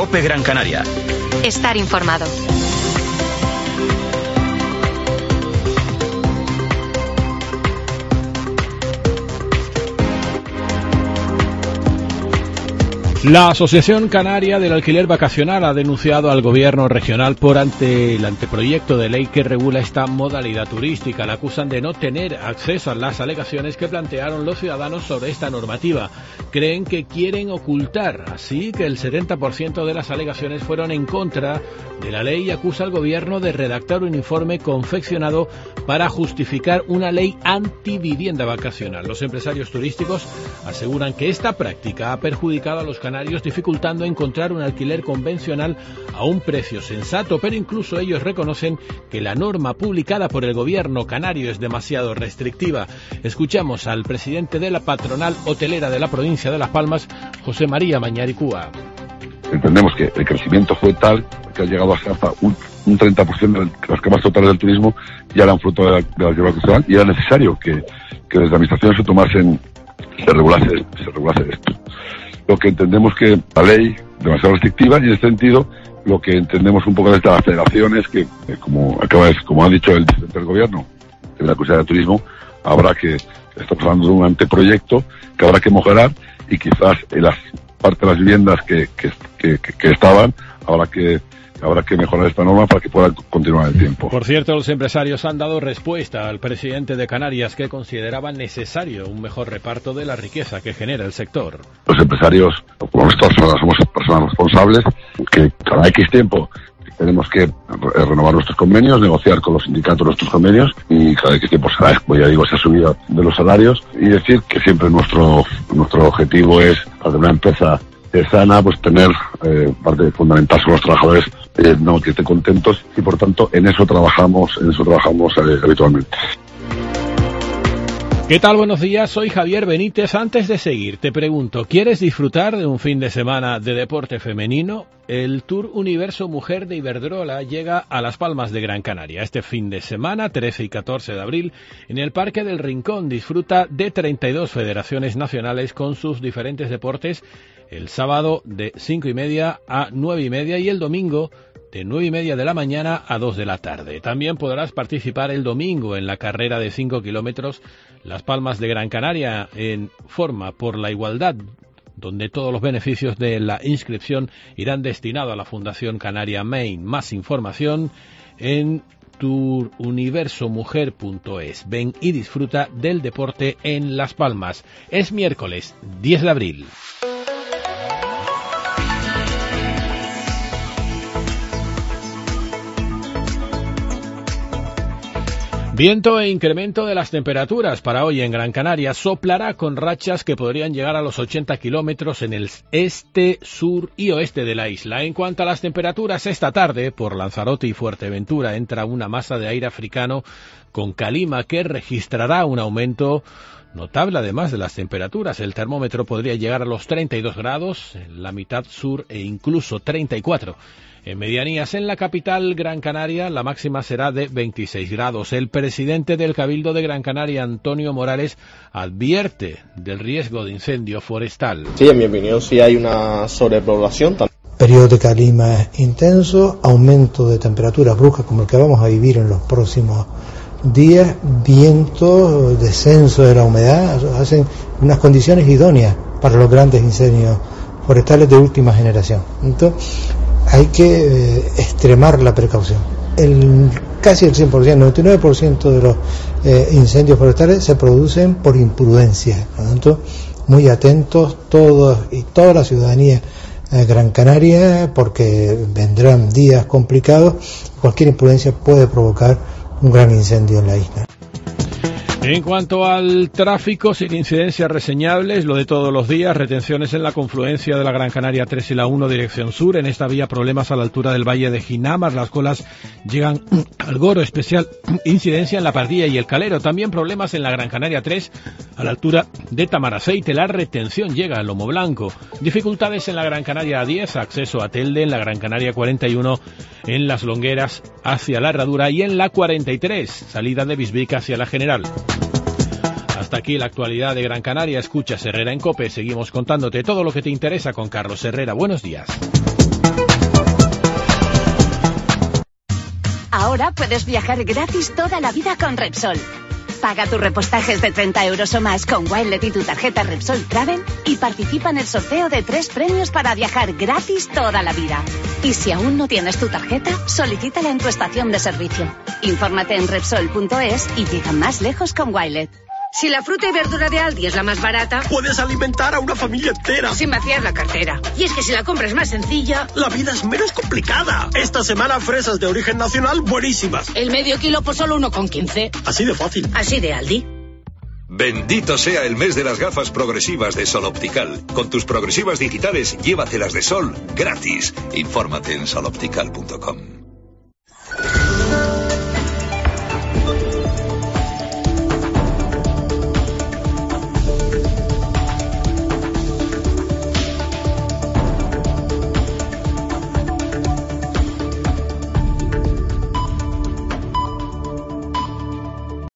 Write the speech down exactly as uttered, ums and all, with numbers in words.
COPE Gran Canaria. Estar informado. La Asociación Canaria del Alquiler Vacacional ha denunciado al gobierno regional por ante el anteproyecto de ley que regula esta modalidad turística. La acusan de no tener acceso a las alegaciones que plantearon los ciudadanos sobre esta normativa. Creen que quieren ocultar, así que el setenta por ciento de las alegaciones fueron en contra de la ley y acusa al gobierno de redactar un informe confeccionado para justificar una ley antivivienda vacacional. Los empresarios turísticos aseguran que esta práctica ha perjudicado a los canarios, dificultando encontrar un alquiler convencional a un precio sensato, pero incluso ellos reconocen que la norma publicada por el gobierno canario es demasiado restrictiva. Escuchamos al presidente de la patronal hotelera de la provincia de Las Palmas, José María Mañaricúa. Entendemos que el crecimiento fue tal que ha llegado a ser hasta un, un treinta por ciento de las camas totales del turismo ya eran fruto de la, de la alquiler vacacional, y era necesario que, que desde la administración se tomasen, se regulase, se regulase esto. Lo que entendemos que la ley es demasiado restrictiva, y en este sentido lo que entendemos un poco desde las federaciones que, eh, como acaba de, como ha dicho el presidente del gobierno de la Consejería de Turismo, habrá que, estamos hablando de un anteproyecto que habrá que mejorar, y quizás en las parte de las viviendas que, que, que, que estaban, habrá que Habrá que mejorar esta norma para que pueda continuar el tiempo. Por cierto, los empresarios han dado respuesta al presidente de Canarias, que consideraba necesario un mejor reparto de la riqueza que genera el sector. Los empresarios, como nosotros somos personas responsables, que cada X tiempo tenemos que renovar nuestros convenios, negociar con los sindicatos nuestros convenios, y cada X tiempo será, como ya digo, esa subida de los salarios, y decir que siempre nuestro nuestro objetivo es, para una empresa sana, pues tener eh, parte fundamental son los trabajadores, eh, no que estén contentos, y por tanto en eso trabajamos, en eso trabajamos eh, habitualmente. ¿Qué tal? Buenos días, soy Javier Benítez. Antes de seguir, te pregunto, ¿quieres disfrutar de un fin de semana de deporte femenino? El Tour Universo Mujer de Iberdrola llega a Las Palmas de Gran Canaria. Este fin de semana, trece y catorce de abril, en el Parque del Rincón, disfruta de treinta y dos federaciones nacionales con sus diferentes deportes, el sábado de cinco y media a nueve y media y el domingo de nueve y media de la mañana a dos de la tarde. También podrás participar el domingo en la carrera de cinco kilómetros Las Palmas de Gran Canaria en Forma por la Igualdad, donde todos los beneficios de la inscripción irán destinados a la Fundación Canaria Main. Más información en tour universo mujer punto es. Ven y disfruta del deporte en Las Palmas. Es miércoles diez de abril. Viento e incremento de las temperaturas para hoy en Gran Canaria. Soplará con rachas que podrían llegar a los ochenta kilómetros en el este, sur y oeste de la isla. En cuanto a las temperaturas, esta tarde por Lanzarote y Fuerteventura entra una masa de aire africano con calima que registrará un aumento notable además de las temperaturas. El termómetro podría llegar a los treinta y dos grados en la mitad sur e incluso treinta y cuatro. En medianías, en la capital Gran Canaria, la máxima será de veintiséis grados. El presidente del Cabildo de Gran Canaria, Antonio Morales, advierte del riesgo de incendio forestal. Sí, en mi opinión sí hay una sobrepoblación. Periodo de calima intenso, aumento de temperaturas bruscas como el que vamos a vivir en los próximos días, viento, descenso de la humedad, hacen unas condiciones idóneas para los grandes incendios forestales de última generación. Entonces, hay que eh, extremar la precaución. El, casi el cien por ciento, noventa y nueve por ciento de los eh, incendios forestales se producen por imprudencia. Por lo tanto, muy atentos todos y toda la ciudadanía eh, Gran Canaria, porque vendrán días complicados. Cualquier imprudencia puede provocar un gran incendio en la isla. En cuanto al tráfico, sin incidencias reseñables, lo de todos los días, retenciones en la confluencia de la Gran Canaria tres y la uno dirección sur. En esta vía problemas a la altura del Valle de Ginamar, las colas llegan al Goro, especial incidencia en la Pardilla y el Calero. También problemas en la Gran Canaria tres a la altura de Tamaraceite, la retención llega al Lomo Blanco. Dificultades en la Gran Canaria diez, acceso a Telde, en la Gran Canaria cuarenta y uno, en Las Longueras hacia la Herradura y en la cuarenta y tres, salida de Bisbica hacia la General. Hasta aquí la actualidad de Gran Canaria. Escuchas Herrera en COPE. Seguimos contándote todo lo que te interesa con Carlos Herrera. Buenos días. Ahora puedes viajar gratis toda la vida con Repsol. Paga tus repostajes de treinta euros o más con Wilet y tu tarjeta Repsol Travel y participa en el sorteo de tres premios para viajar gratis toda la vida. Y si aún no tienes tu tarjeta, solicítala en tu estación de servicio. Infórmate en Repsol punto es y llega más lejos con Wilet. Si la fruta y verdura de Aldi es la más barata, puedes alimentar a una familia entera sin vaciar la cartera. Y es que si la compra es más sencilla, la vida es menos complicada. Esta semana fresas de origen nacional buenísimas. El medio kilo por solo uno con quince. Así de fácil. Así de Aldi. Bendito sea el mes de las gafas progresivas de Sol Optical. Con tus progresivas digitales, llévatelas de sol gratis. Infórmate en sol optical punto com.